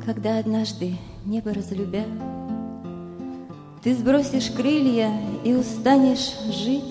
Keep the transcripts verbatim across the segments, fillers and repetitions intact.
Когда однажды, небо разлюбя, ты сбросишь крылья и устанешь жить,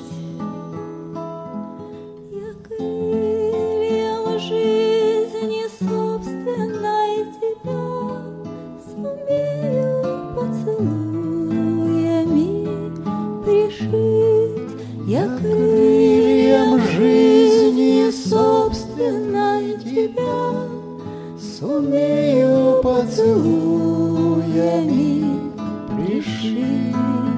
я крыльям жизни собственной тебя сумею поцелуями пришить. Я крыльям жизни собственной тебя сумею поцелуями пришить.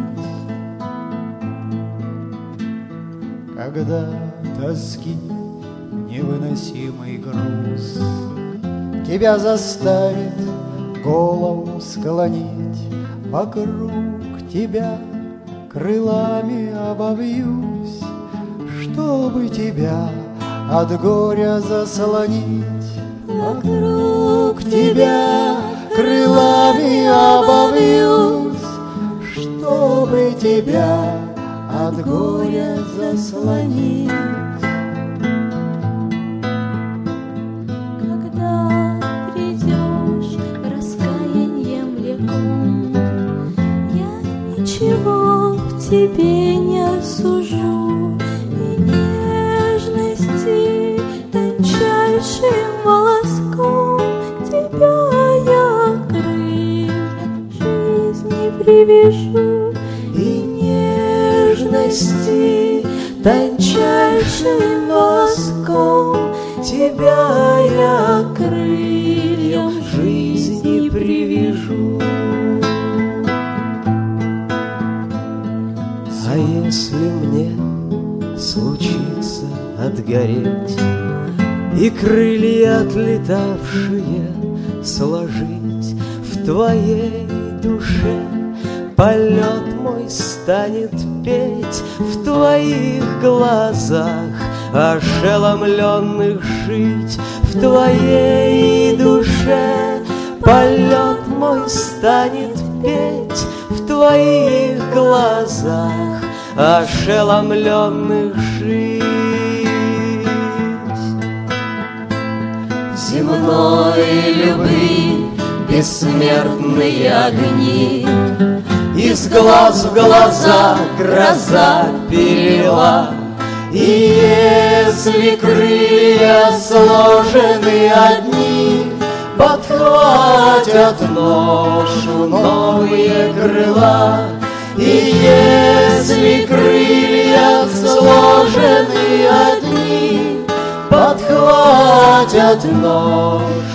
Когда тоски невыносимый груз тебя заставит голову склонить, вокруг тебя крылами обовьюсь, чтобы тебя от горя заслонить. Вокруг тебя крылами обовьюсь, чтобы тебя от горя заслонить. Когда придешь раскаянием влеком, я ничего в тебе не осужу, и нежности тончайшим волоском тебя я крыльям жизни привяжу, и нежности тончайшим волоском тебя я крыльям жизни привяжу. А если мне случится отгореть и крылья отлетавшие сложить, в твоей душе полет мой станет петь, в твоих глазах ошеломленных жить, в твоей душе полет мой станет петь, в твоих глазах ошеломленных жить. Земной любви бессмертные огни, из глаз в глаза гроза перелила, и если крылья сложены одни, подхватят ношу новые крыла. И если крылья сложены одни, подхватят ношу